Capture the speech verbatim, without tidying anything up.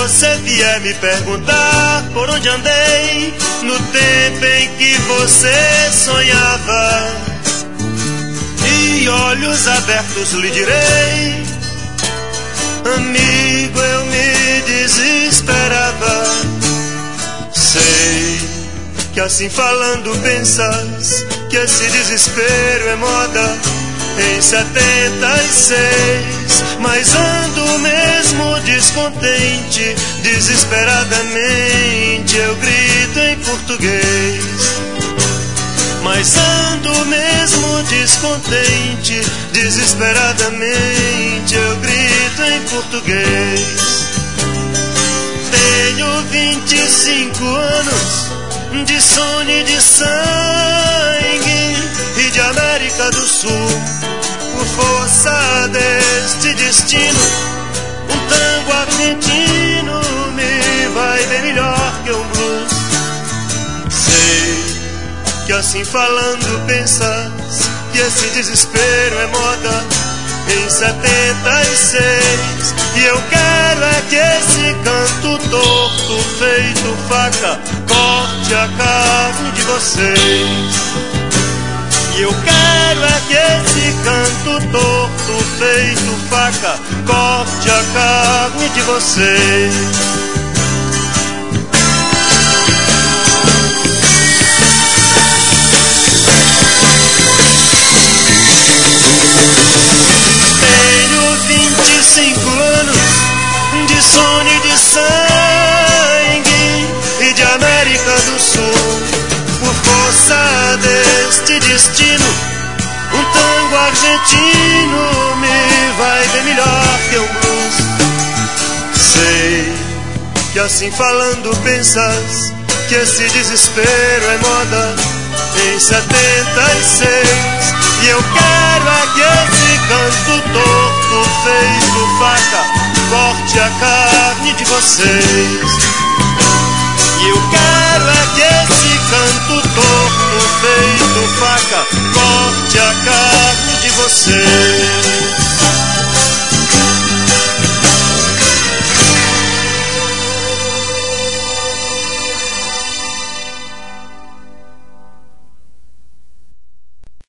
você vier me perguntar por onde andei no tempo em que você sonhava, e olhos abertos lhe direi: amigo, eu me desesperava. Sei que assim falando pensas que esse desespero é moda em setenta e seis, mas ando mesmo descontente, desesperadamente eu grito em português. Mas ando mesmo descontente, desesperadamente eu grito em português. Tenho vinte e cinco anos de sono e de sangue e de América do Sul. Por força deste destino, um tango argentino me vai bem melhor que um blues. Sei que assim falando pensas que esse desespero é moda em setenta e seis, e eu quero é que esse canto torto feito faca corte a carne de vocês. E eu quero é que esse canto torto feito faca corte a carne de vocês. Tenho vinte e cinco anos de sono e de sangue e de América do Sul. Por força deste destino, um tango argentino me vai bem melhor que um blues. Sei que assim falando pensas que esse desespero é moda em setenta e seis, e eu quero é que esse canto torto feito faca corte a carne de vocês. E eu quero é que esse canto torto feito faca corte a